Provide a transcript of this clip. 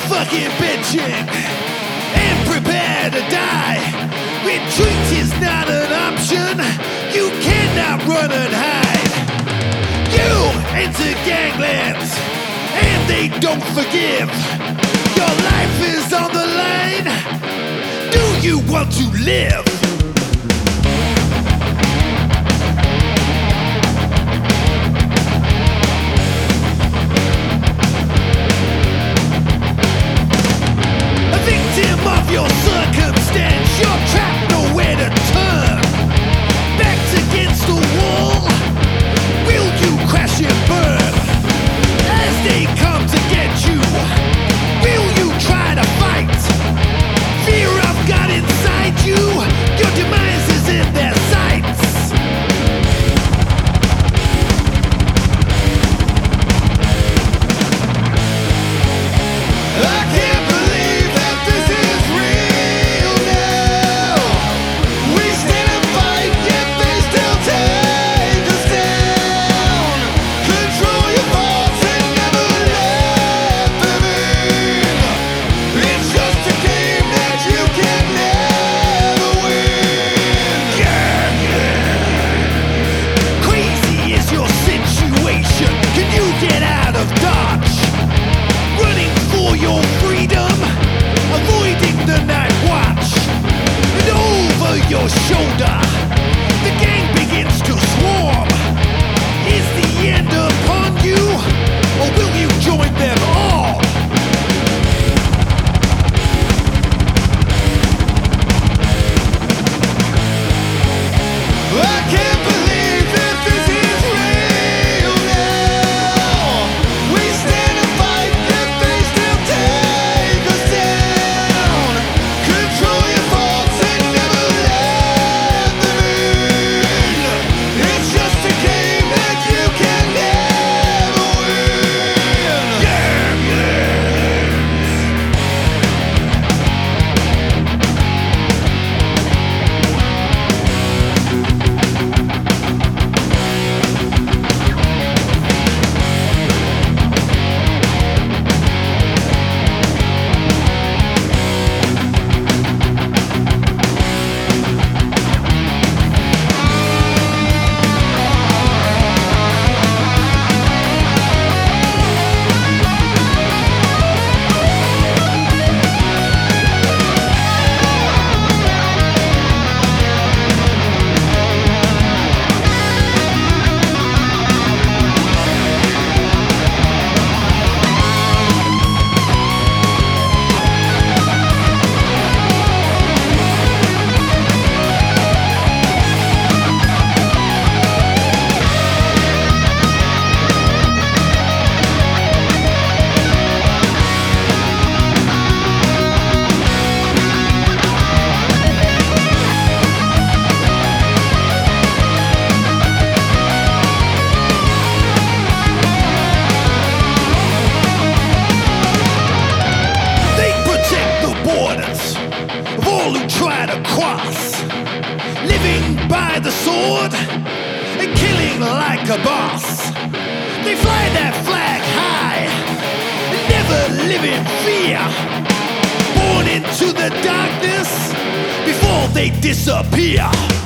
fucking bitching and prepare to die. Retreat is not an option. You cannot run and hide. You enter ganglands and they don't forgive. Your life is on the line. Do you want to live? Of your circumstance, you're trapped, nowhere to turn. Backed against the wall, will you crash and burn? As they come to get you, will you try to fight? Fear I've got inside you, your demise is in their sights. I can't believe that this is real now. We stand and fight, yet they still take us down. Control your thoughts and never let them in. It's just a game that you can never win. Crazy is your situation. Can you get out of Dodge? Running for your freedom, avoiding the night watch. And over your shoulder, the gang begins to swarm. Is the end upon you, or will you join them all? I can't believe that this is real now. We stand and fight, yet they still take us down. Control your thoughts and never let them in. It's just a game that you can never win. They protect the borders of all who try to cross, living by the sword and killing like a boss. They fly that flag high and never live in fear, born into the darkness before they disappear.